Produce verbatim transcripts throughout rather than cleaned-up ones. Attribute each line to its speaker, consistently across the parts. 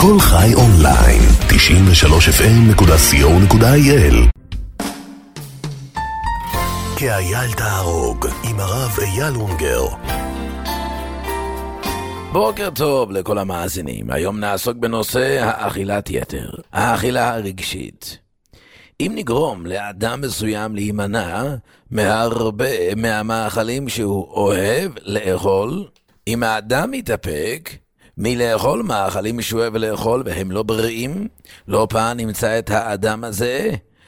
Speaker 1: כל חי אונליין, תשעים ושלוש אף אם נקודה סי או נקודה איי אל. כאייל תהרוג, עם הרב אייל אונגר.
Speaker 2: בוקר טוב לכל המאזינים. היום נעסוק בנושא האכילת יתר, האכילה הרגשית. אם נגרום לאדם מסוים להימנע מהרבה מהמאכלים שהוא אוהב לאכול, אם האדם מתאפק מלאכול מאכלים שהוא אוהב לאכול והם לא בריאים, לא פעם נמצא את האדם הזה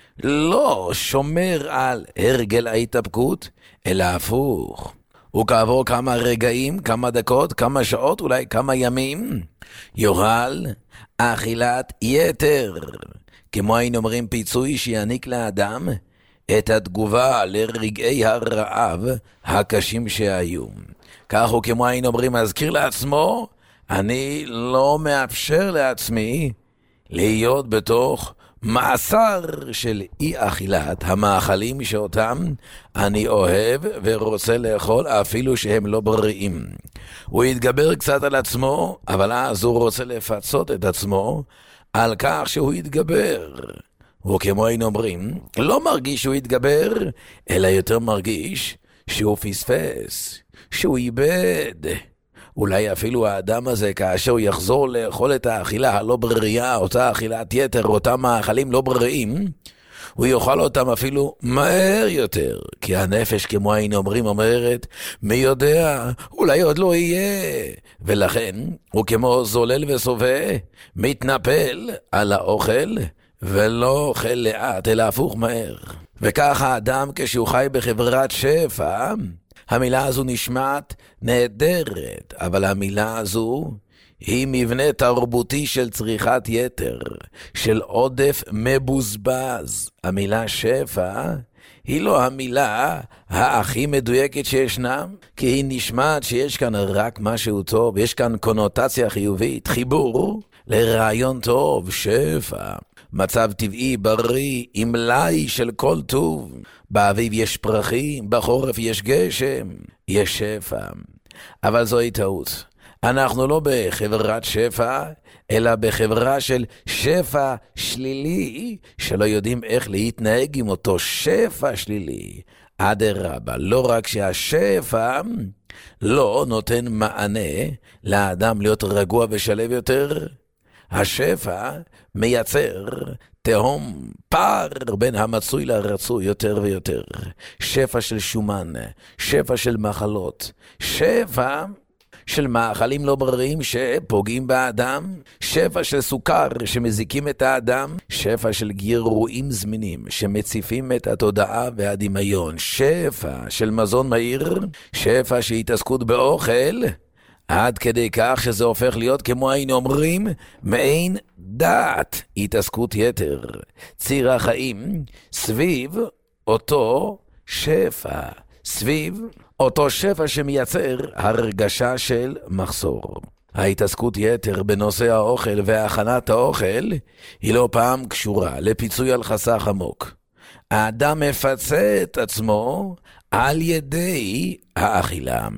Speaker 2: לא שומר על הרגל ההתאפקות, אלא הפוך. וכעבור כמה רגעים, כמה דקות, כמה שעות, אולי כמה ימים, יוכל אכילת יתר. כמו היינו אומרים, פיצוי שיעניק לאדם את התגובה לרגעי הרעב הקשים שהיו. כך הוא, כמו היינו אומרים, מזכיר לעצמו, אני לא מאפשר לעצמי להיות בתוך מאסר של אי אכילת המאכלים שאותם אני אוהב ורוצה לאכול אפילו שהם לא בריאים. הוא יתגבר קצת על עצמו, אבל אז הוא רוצה לפצות את עצמו על כך שהוא יתגבר. הוא, כמו היינו אומרים, לא מרגיש שהוא יתגבר, אלא יותר מרגיש שהוא פספס, שהוא איבד. אולי אפילו האדם הזה, כאשר הוא יחזור לאכול את האכילה הלא בריאה, אותה אכילת יתר, אותם מאכלים לא בריאים, הוא יאכל אותם אפילו מהר יותר. כי הנפש, כמו היינו אומרים, אומרת, מי יודע, אולי עוד לא יהיה. ולכן, הוא כמו זולל וסובה, מתנפל על האוכל, ולא אוכל לאט, אלא הפוך מהר. וכך האדם, כשהוא חי בחברת שפע, המילה הזו נשמעת נהדרת, אבל המילה הזו היא מבנה תרבותי של צריכת יתר, של עודף מבוזבז. המילה שפע היא לא המילה הכי מדויקת שישנה, כי היא נשמעת שיש כאן רק משהו טוב, יש כאן קונוטציה חיובית, חיבור לרעיון טוב, שפע. מצב טבעי, בריא, עם מלאי של כל טוב. באביב יש פרחים, בחורף יש גשם, יש שפע. אבל זוהי טעות. אנחנו לא בחברת שפע, אלא בחברה של שפע שלילי, שלא יודעים איך להתנהג עם אותו שפע שלילי. אדרבה, לא רק שהשפע לא נותן מענה לאדם להיות רגוע ושלב יותר, השפע מייצר תהום, פער בין המצוי לרצוי יותר ויותר. שפע של שומן, שפע של מחלות, שפע של מאכלים לא בריאים שפוגעים באדם, שפע של סוכר שמזיקים את האדם, שפע של גירויים זמינים שמציפים את התודעה והדמיון, שפע של מזון מהיר, שפע של התעסקות באוכל, עד כדי כך שזה הופך להיות, כמו היינו אומרים, מעין דעת, התעסקות יתר. ציר החיים סביב אותו שפע, סביב אותו שפע שמייצר הרגשה של מחסור. ההתעסקות יתר בנושא האוכל והכנת האוכל היא לא פעם קשורה לפיצוי על חסך עמוק. האדם מפצה את עצמו על ידי האכילה.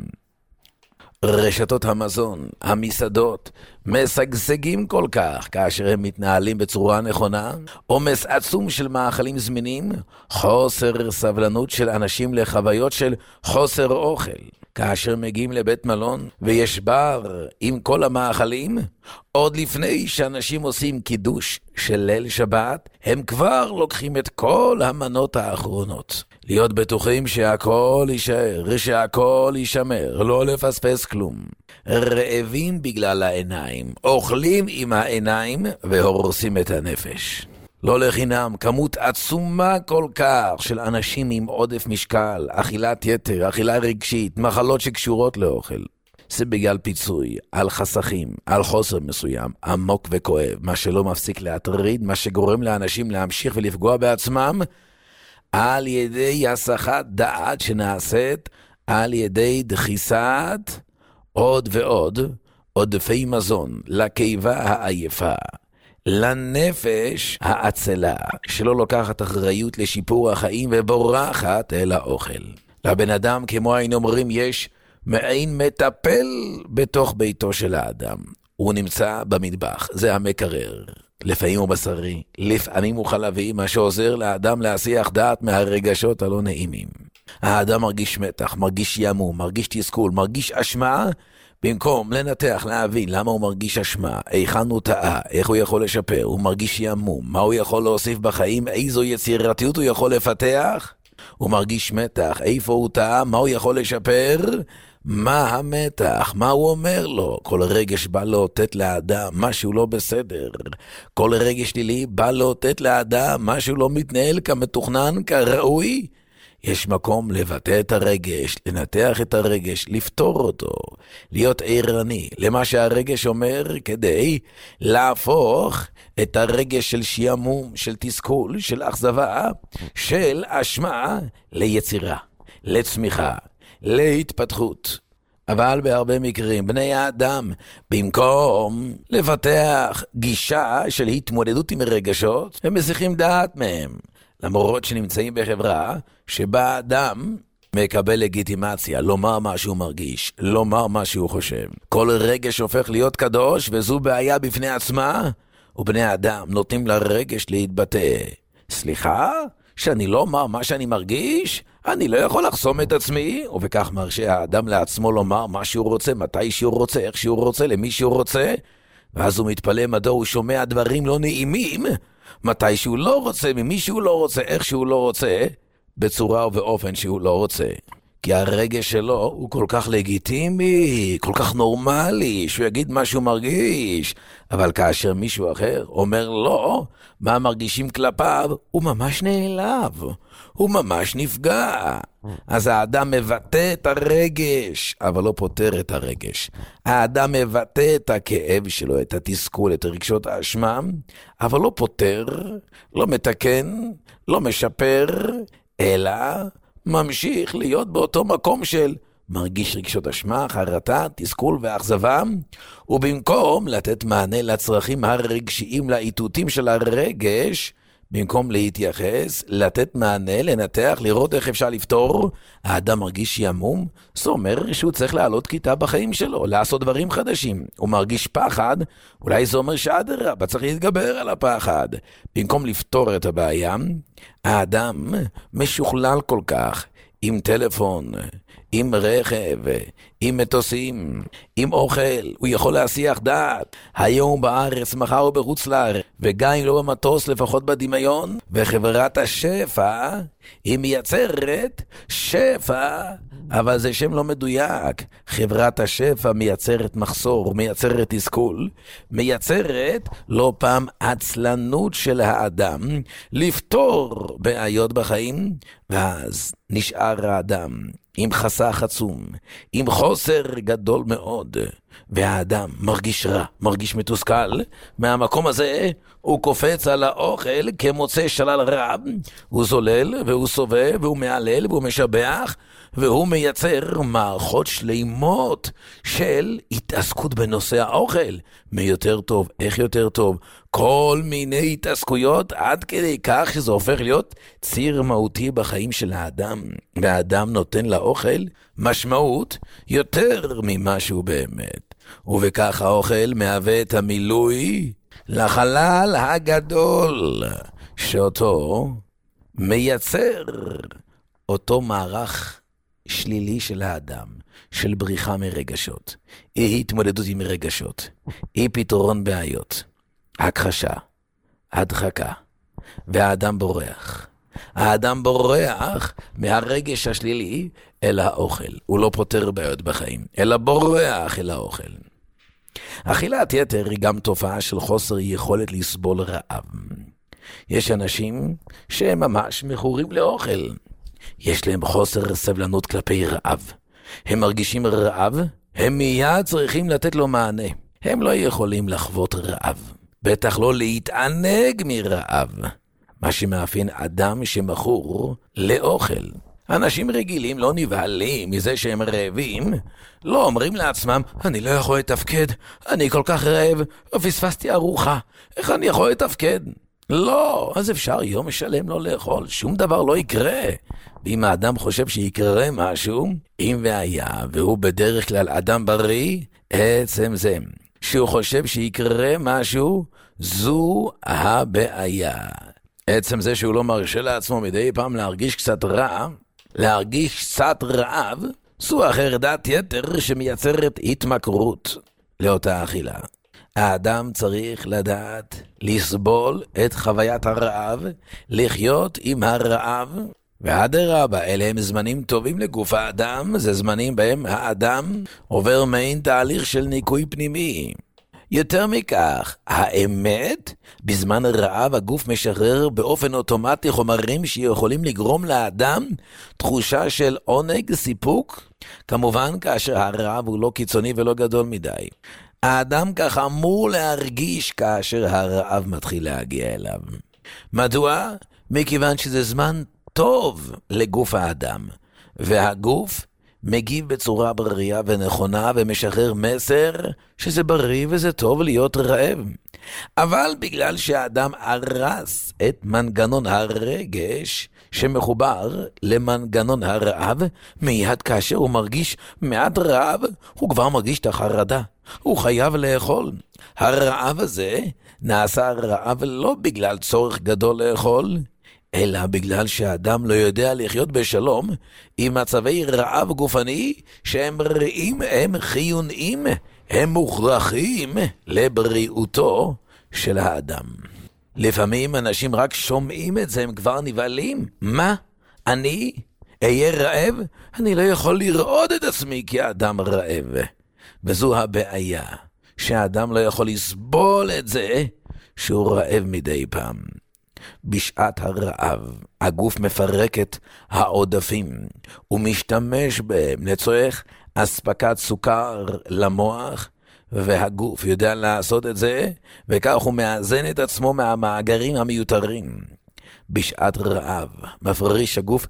Speaker 2: רשתות המזון, המסעדות, משגשגים כל כך כאשר הם מתנהלים בצורה נכונה, עומס עצום של מאכלים זמינים, חוסר סבלנות של אנשים לחוויות של חוסר אוכל. כאשר מגיעים לבית מלון ויש בר עם כל המאכלים, עוד לפני שאנשים עושים קידוש של ליל שבת, הם כבר לוקחים את כל המנות האחרונות. להיות בטוחים שהכל יישאר, שהכל יישמר, לא לפספס כלום. רעבים בגלל העיניים, אוכלים עם העיניים והורסים את הנפש. לא לחינם, כמות עצומה כל כך של אנשים עם עודף משקל, אכילת יתר, אכילה רגשית, מחלות שקשורות לאוכל. זה בגלל פיצוי, על חסכים, על חוסר מסוים, עמוק וכואב, מה שלא מפסיק להטריד, מה שגורם לאנשים להמשיך ולפגוע בעצמם, על ידי הסחת דעת שנעשית, על ידי דחיסת עוד ועוד עודפי מזון לקיבה העייפה, לנפש העצלה, שלא לוקחת אחריות לשיפור החיים ובורחת אל האוכל. לבן אדם, כמו היינו אומרים, יש מעין מטפל בתוך ביתו של האדם. הוא נמצא במטבח, זה המקרר. לפעמים הוא בשרי, לפעמים הוא חלבי, מה שעוזר לאדם להסיח דעת מהרגשות הלא נעימים. האדם מרגיש מתח, מרגיש ימום, מרגיש תסכול, מרגיש אשמה, במקום לנתח, להבין למה הוא מרגיש אשמה, היכן הוא טעה, איך הוא יכול לשפר, הוא מרגיש ימום, מה הוא יכול להוסיף בחיים, איזו יצירתיות הוא יכול לפתח, הוא מרגיש מתח, איפה הוא טעה, מה הוא יכול לשפר, מה המתח, מה הוא אומר לו, כל רגש בא לאותת לאדם, משהו לא בסדר, כל רגש שלילי בא לאותת לאדם, משהו לא מתנהל כמתוכנן, כראוי, יש מקום לבטא את הרגש, לנתח את הרגש, לפתור אותו, להיות ערני למה שהרגש אומר כדי להפוך את הרגש של שיעמום, של תסכול, של אכזבה, של אשמה ליצירה, לצמיחה, להתפתחות. אבל בהרבה מקרים בני האדם, במקום לפתח גישה של התמודדות עם רגשות, הם מסיחים דעת מהם. למרות שנמצאים בחברה שבה האדם מקבל לגיטימציה, לומר מה שהוא מרגיש, לומר מה שהוא חושב. כל רגש הופך להיות קדוש, וזו בעיה בפני עצמה, ובני האדם נותנים לרגש להתבטא. סליחה? שאני לא אומר מה שאני מרגיש? אני לא יכול לחסום את עצמי? ובכך מרשה האדם לעצמו לומר מה שהוא רוצה, מתי שהוא רוצה, איך שהוא רוצה, למי שהוא רוצה, ואז הוא מתפלא מדוע הוא שומע דברים לא נעימים, מתי שהוא לא רוצה, ממי שהוא לא רוצה, איך שהוא לא רוצה, בצורה ובאופן שהוא לא רוצה. כי הרגש שלו הוא כל כך לגיטימי, כל כך נורמלי, שהוא יגיד מה שהוא מרגיש. אבל כאשר מישהו אחר אומר לו מה מרגישים כלפיו, הוא ממש נעלב, הוא ממש נפגע. אז האדם מבטא את הרגש, אבל לא פותר את הרגש. האדם מבטא את הכאב שלו, את התסכול, את רגשות האשמה, אבל לא פותר, לא מתקן, לא משפר, אלא ממשיך להיות באותו מקום של מרגיש רגשות אשמה, חרטה, תסכול ואכזבה, ובמקום לתת מענה לצרכים הרגשיים, לאיתותים של הרגש, במקום להתייחס, לתת מענה, לנתח, לראות איך אפשר לפתור, האדם מרגיש ימום, זאת אומרת שהוא צריך לעלות כיתה בחיים שלו, לעשות דברים חדשים. הוא מרגיש פחד, אולי זה אומר שאדרבה, צריך להתגבר על הפחד. במקום לפתור את הבעיה, האדם משוכלל כל כך, עם טלפון, עם רכב, עם מטוסים, עם אוכל, הוא יכול להסיח דעת. היום בארץ, מחר הוא בחוץ לארץ, וגם אם לא במטוס, לפחות בדמיון. וחברת השפע, היא מייצרת שפע, אבל זה שם לא מדויק. חברת השפע מייצרת מחסור, מייצרת תסכול, מייצרת לא פעם עצלנות של האדם לפתור בעיות בחיים, ואז נשאר האדם עם חסך עצום, עם חוסר גדול מאוד, והאדם מרגיש רע, מרגיש מתוסכל. מהמקום הזה הוא קופץ על האוכל כמוצא שלל רב, הוא זולל והוא סובב והוא מעלל והוא משבח, והוא מייצר מערכות שלימות של התעסקות בנושא האוכל. מי יותר טוב, איך יותר טוב, כל מיני התעסקויות, עד כדי כך שזה הופך להיות ציר מהותי בחיים של האדם. והאדם נותן לאוכל משמעות יותר ממה שהוא באמת. ובכך האוכל מהווה את המילוי לחלל הגדול, שאותו מייצר אותו מערך שלילי של האדם, של בריחה מרגשות, אי התמודדות עם רגשות, אי פתרון בעיות, הכחשה, הדחקה, והאדם בורח. האדם בורח מהרגש השלילי אל האוכל. הוא לא פותר בעיות בחיים, אלא בורח אל האוכל. אכילת יתר היא גם תופעה של חוסר יכולת לסבול רעב. יש אנשים שהם ממש מכורים לאוכל. יש להם חוסר סבלנות כלפי רעב. הם מרגישים רעב, הם מיד צריכים לתת לו מענה. הם לא יכולים לחוות רעב, בטח לא להתענג מרעב, מה שמאפיין אדם שמכור לאוכל. אנשים רגילים לא נבהלים מזה שהם רעבים, לא אומרים לעצמם, אני לא יכול לתפקד, אני כל כך רעב, פספסתי ארוחה, איך אני יכול לתפקד? לא, אז אפשר יום שלם לא לאכול, שום דבר לא יקרה. ואם האדם חושב שיקרה משהו, אם והיה, והוא בדרך כלל אדם בריא, עצם זה שהוא חושב שיקרה משהו, זו הבעיה. עצם זה שהוא לא מרשה לעצמו מדי פעם להרגיש קצת רע, להרגיש קצת רעב, זו החרדת יתר שמייצרת התמכרות לאותה אכילה. האדם צריך לדעת לסבול את חוויית הרעב, לחיות עם הרעב, ואדרבה, אלה הם זמנים טובים לגוף האדם, זה זמנים בהם האדם עובר מעין תהליך של ניקוי פנימי. יותר מכך, האמת, בזמן רעב הגוף משחרר באופן אוטומטי חומרים שיכולים לגרום לאדם תחושה של עונג, סיפוק, כמובן כאשר הרעב הוא לא קיצוני ולא גדול מדי. האדם כך אמור להרגיש כאשר הרעב מתחיל להגיע אליו. מדוע? מכיוון שזה זמן טוב לגוף האדם, והגוף מגיב בצורה בריאה ונכונה ומשחרר מסר שזה בריא וזה טוב להיות רעב. אבל בגלל שהאדם הרס את מנגנון הרגש שמחובר למנגנון הרעב, מיד כאשר הוא מרגיש מעט רעב, הוא כבר מרגיש את החרדה. הוא חייב לאכול. הרעב הזה נעשה רעב לא בגלל צורך גדול לאכול, אלא בגלל שהאדם לא יודע לחיות בשלום עם מצבי רעב גופני שהם רעים, הם חיוניים, הם מוכרחים לבריאותו של האדם. לפעמים אנשים רק שומעים את זה, הם כבר נבהלים. מה? אני אהיה רעב? אני לא יכול לראות את עצמי כאדם רעב. וזו הבעיה, שהאדם לא יכול לסבול את זה שהוא רעב מדי פעם. בשעת הרעב, הגוף מפרק את העודפים, ומשתמש בהם לצורך אספקת סוכר למוח, והגוף יודע לעשות את זה, וכך הוא מאזן את עצמו מהמאגרים המיותרים. בשעת רעב, מפריש הגוף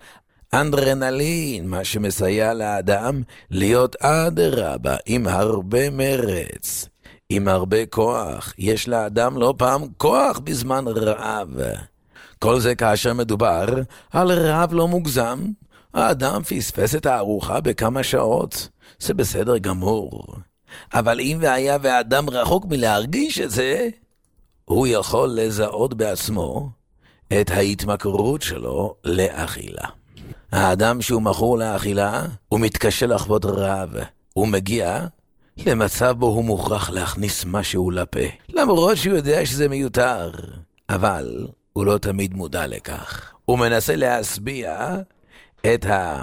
Speaker 2: אנדרנלין, מה שמסייע לאדם להיות אדרבה עם הרבה מרץ. עם הרבה כוח, יש לאדם לא פעם כוח בזמן רעב. כל זה כאשר מדובר על רעב לא מוגזם. האדם פספס את הארוחה בכמה שעות, זה בסדר גמור. אבל אם והיה והאדם רחוק מלהרגיש את זה, הוא יכול לזהות בעצמו את ההתמכרות שלו לאכילה. האדם שהוא מכור לאכילה, הוא מתקשה לחוות רעב, הוא מגיע למצב בו הוא מוכרח להכניס משהו לפה, למרות שהוא יודע שזה מיותר, אבל הוא לא תמיד מודע לכך. הוא מנסה להסביע את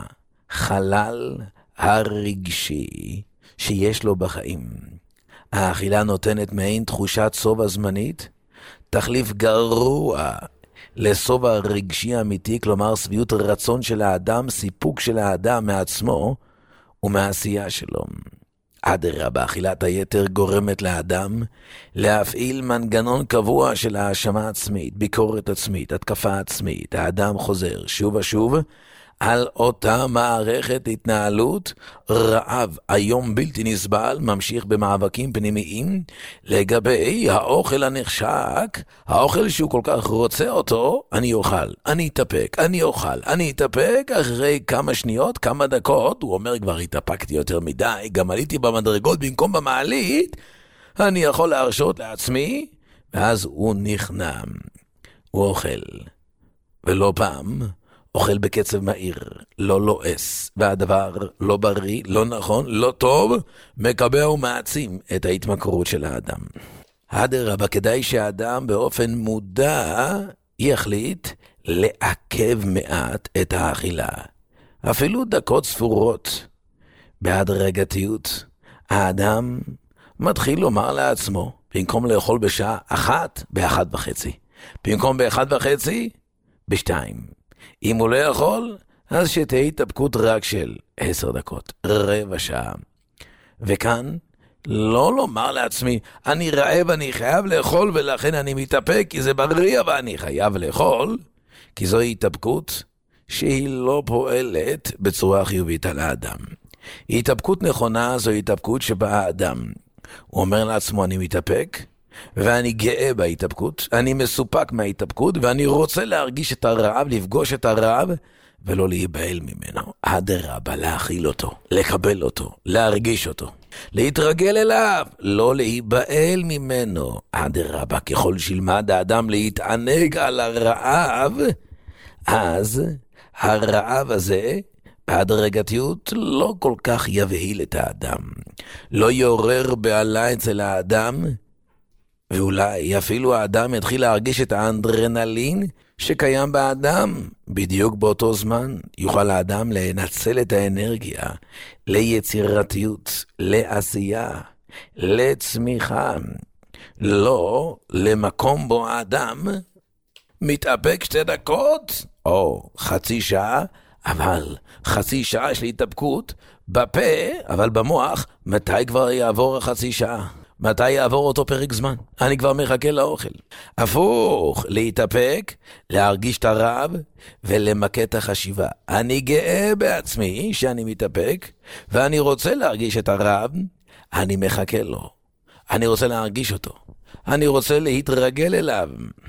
Speaker 2: החלל הרגשי שיש לו בחיים. האכילה נותנת מעין תחושת סובה זמנית, תחליף גרוע לסובה רגשי אמיתי, כלומר סביעות רצון של האדם, סיפוק של האדם מעצמו ומעשייה שלו. אדרבה, אכילת היתר גורמת לאדם להפעיל מנגנון קבוע של האשמה עצמית, ביקורת עצמית, התקפה עצמית. האדם חוזר שוב ושוב על אותה מערכת התנהלות. רעב היום בלתי נסבל, ממשיך במאבקים פנימיים לגבי האוכל הנחשק, האוכל שהוא כל כך רוצה אותו. אני אוכל, אני אתאפק, אני אוכל, אני אתאפק. אחרי כמה שניות, כמה דקות, הוא אומר כבר התאפקתי יותר מדי, גם עליתי במדרגות במקום במעלית, אני יכול להרשות לעצמי. ואז הוא נכנע, הוא אוכל, ולא פעם אוכל בקצב מהיר, לא לועס, והדבר לא בריא, לא נכון, לא טוב, מקבע ומעצים את ההתמכרות של האדם. אדרבה, כדאי שהאדם באופן מודע יחליט לעכב מעט את האכילה. אפילו דקות ספורות. בהדרגתיות, האדם מתחיל לומר לעצמו, במקום לאכול בשעה אחת, באחת וחצי. במקום באחת וחצי, בשתיים. אם הוא לא יכול, אז שתהיה התאפקות רק של עשר דקות, רבע שעה. וכאן, לא לומר לעצמי, אני רעב, אני חייב לאכול, ולכן אני מתאפק, כי זה בריא, אבל אני חייב לאכול, כי זוהי התאפקות שהיא לא פועלת בצורה חיובית על האדם. התאפקות נכונה זו התאפקות שבה האדם, הוא אומר לעצמו, אני מתאפק, ואני גאה בהתאפקות, אני מסופק מההתאפקות, ואני רוצה להרגיש את הרעב, לפגוש את הרעב, ולא להיבהל ממנו. אדרבה, להכיל אותו, לקבל אותו, להרגיש אותו, להתרגל אליו, לא להיבהל ממנו. אדרבה, ככל שילמד האדם להתענג על הרעב, אז הרעב הזה בהדרגתיות לא כל כך יבהיל את האדם, לא יעורר בעלה אצל האדם, ואולי אפילו האדם יתחיל להרגיש את האנדרנלין שקיים באדם. בדיוק באותו זמן יוכל האדם לנצל את האנרגיה ליצירתיות, לעשייה, לצמיחה, לא למקום בו האדם מתאפק שתי דקות או חצי שעה, אבל חצי שעה של התאפקות בפה, אבל במוח, מתי כבר יעבור החצי שעה? מתי יעבור אותו פרק זמן? אני כבר מחכה לאוכל. הפוך, להתאפק, להרגיש את הרעב ולמקד את החשיבה. אני גאה בעצמי שאני מתאפק, ואני רוצה להרגיש את הרעב, אני מחכה לו. אני רוצה להרגיש אותו. אני רוצה להתרגל אליו.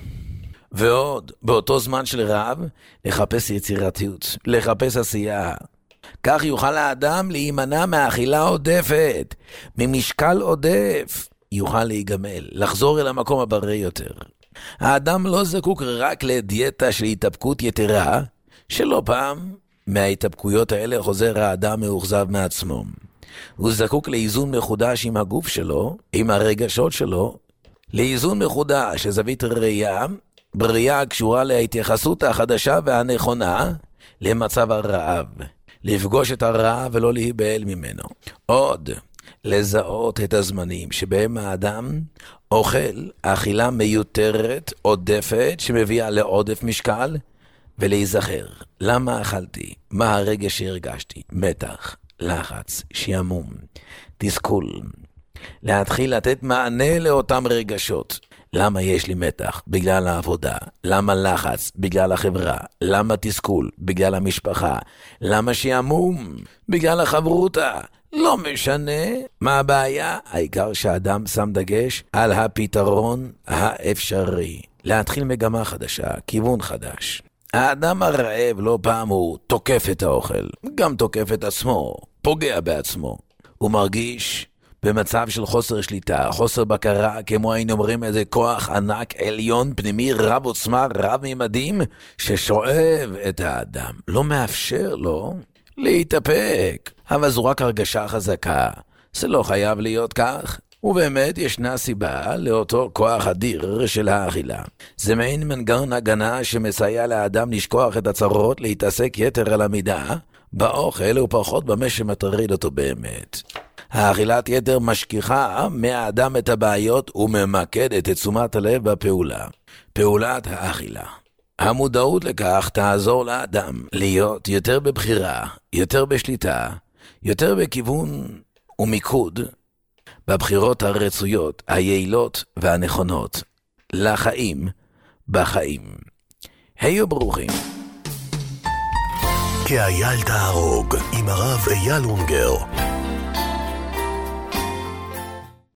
Speaker 2: ועוד, באותו זמן של רעב, לחפש יצירתיות, לחפש עשייה. כך יוכל האדם להימנע מאכילה עודפת, ממשקל עודף. יוכל להיגמל, לחזור אל המקום הבריא יותר. האדם לא זקוק רק לדיאטה של התאפקות יתרה, שלא פעם מההתאפקויות האלה חוזר האדם מאוכזב מעצמו. הוא זקוק לאיזון מחודש עם הגוף שלו, עם הרגשות שלו, לאיזון מחודש, זווית ראייה, בריאה הקשורה להתייחסות החדשה והנכונה למצב הרעב. לפגוש את הרעב ולא להיבהל ממנו. עוד, לזהות את הזמנים שבהם האדם אוכל אכילה מיותרת, עודפת, שמביאה לעודף משקל, ולהיזכר. למה אכלתי? מה הרגע שהרגשתי? מתח, לחץ, שעמום, תסכול. להתחיל לתת מענה לאותם רגשות. למה יש לי מתח? בגלל העבודה. למה לחץ? בגלל החברה. למה תסכול? בגלל המשפחה. למה שעמום? בגלל החברותה. לא משנה מה הבעיה, העיקר שהאדם שם דגש על הפתרון האפשרי. להתחיל מגמה חדשה, כיוון חדש. האדם הרעב לא פעם הוא תוקף את האוכל, גם תוקף את עצמו, פוגע בעצמו. הוא מרגיש במצב של חוסר שליטה, חוסר בקרה, כמו היינו אומרים איזה כוח ענק עליון פנימי רב עוצמה, רב ממדים, ששואב את האדם, לא מאפשר לו להתאפק. אבל זו רק הרגשה חזקה, זה לא חייב להיות כך. ובאמת ישנה סיבה לאותו כוח אדיר של האכילה. זה מעין מנגנון הגנה שמסייע לאדם לשכוח את הצרות, להתעסק יתר על המידה באוכל ופחות במה שמטריד אותו באמת. האכילת יתר משכיחה מהאדם את הבעיות וממקדת את תשומת הלב בפעולה. פעולת האכילה. המודעות לכך תעזור לאדם להיות יותר בבחירה, יותר בשליטה, יותר בכיוון ומיקוד בבחירות הרצויות, היעילות והנכונות לחיים בחיים. היו ברוכים.
Speaker 1: כאייל תהרוג עם הרב אייל אונגר.